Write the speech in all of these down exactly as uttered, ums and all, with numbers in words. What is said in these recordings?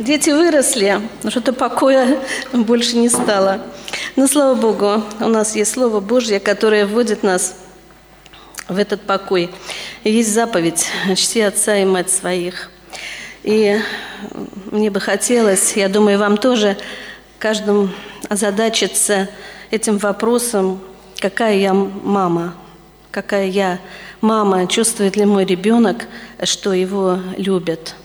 Дети выросли, но что-то покоя больше не стало. Но, слава Богу, у нас есть Слово Божье, которое вводит нас в этот покой. И есть заповедь «Чти отца и мать своих». И мне бы хотелось, я думаю, вам тоже, каждому озадачиться этим вопросом, какая я мама, какая я мама, чувствует ли мой ребенок, что его любят.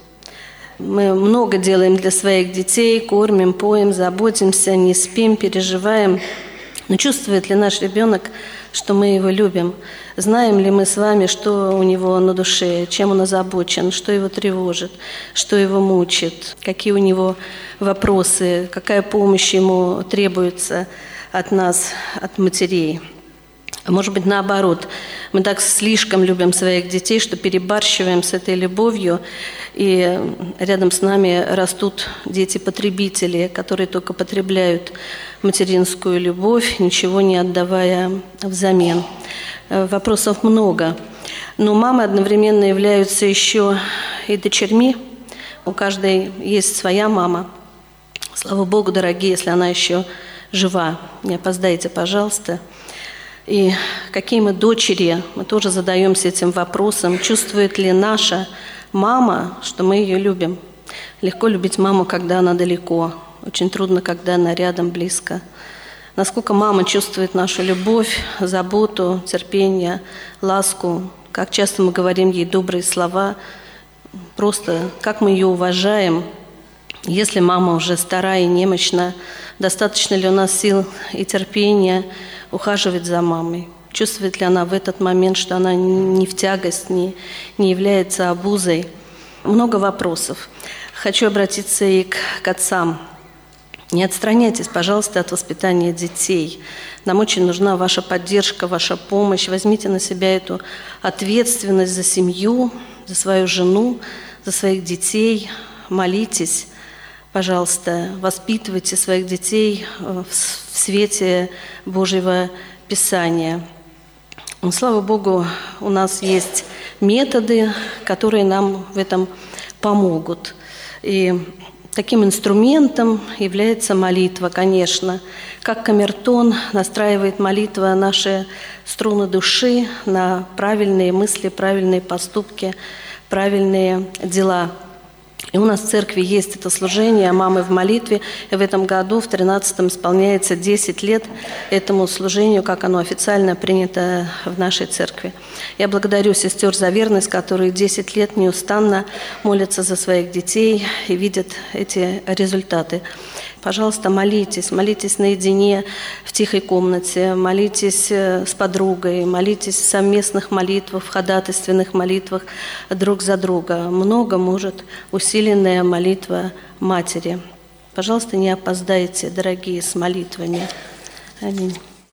Мы много делаем для своих детей, кормим, поем, заботимся, не спим, переживаем. Но чувствует ли наш ребенок, что мы его любим? Знаем ли мы с вами, что у него на душе, чем он озабочен, что его тревожит, что его мучит, какие у него вопросы, какая помощь ему требуется от нас, от матерей? А может быть, наоборот, мы так слишком любим своих детей, что перебарщиваем с этой любовью, и рядом с нами растут дети-потребители, которые только потребляют материнскую любовь, ничего не отдавая взамен. Вопросов много. Но мамы одновременно являются еще и дочерьми. У каждой есть своя мама. Слава Богу, дорогие, если она еще жива. Не опоздайте, пожалуйста. И какие мы дочери, мы тоже задаемся этим вопросом. Чувствует ли наша мама, что мы ее любим? Легко любить маму, когда она далеко. Очень трудно, когда она рядом, близко. Насколько мама чувствует нашу любовь, заботу, терпение, ласку. Как часто мы говорим ей добрые слова. Просто как мы ее уважаем. Если мама уже старая и немощна, достаточно ли у нас сил и терпения ухаживать за мамой? Чувствует ли она в этот момент, что она не в тягость, не, не является обузой? Много вопросов. Хочу обратиться и к, к отцам. Не отстраняйтесь, пожалуйста, от воспитания детей. Нам очень нужна ваша поддержка, ваша помощь. Возьмите на себя эту ответственность за семью, за свою жену, за своих детей. Молитесь, пожалуйста, воспитывайте своих детей в свете Божьего Писания. Слава Богу, у нас есть методы, которые нам в этом помогут. И таким инструментом является молитва, конечно. Как камертон настраивает молитва наши струны души на правильные мысли, правильные поступки, правильные дела. И у нас в церкви есть это служение «Мамы в молитве». И в этом году, в тринадцатом, исполняется десять лет этому служению, как оно официально принято в нашей церкви. Я благодарю сестер за верность, которые десять лет неустанно молятся за своих детей и видят эти результаты. Пожалуйста, молитесь, молитесь наедине в тихой комнате, молитесь с подругой, молитесь в совместных молитвах, в ходатайственных молитвах друг за друга. Много может усиленная молитва матери. Пожалуйста, не опоздайте, дорогие, с молитвами. Аминь.